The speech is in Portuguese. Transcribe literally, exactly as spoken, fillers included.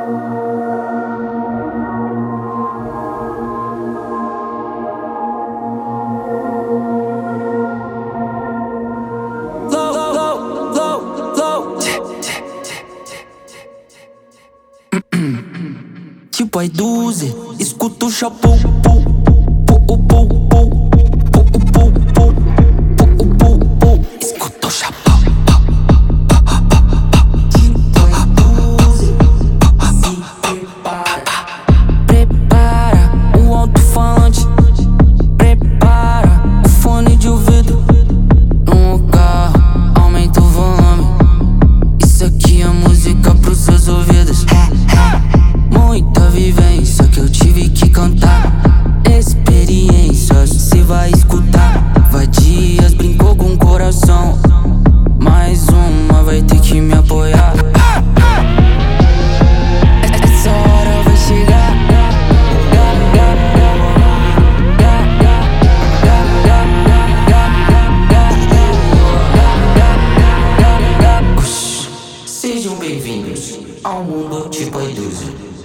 Tipo a Duze, escuta o chapéu, pou, pou, pou, pou, pou, pou, pou, pou, pou, pou, escuta o chapéu. Tipo a Duze, se prepara, prepara o alto-falante, prepara o fone de ouvido. No carro, aumenta o volume, isso aqui é música pros seus ouvidos. Muita vivência que eu tive que cantar, experiências cê vai escutar. Vadias brincou com o coração, mais uma vai ter que me apoiar. Essa hora vai chegar. Sejam bem-vindos ao mundo tipo a Duze.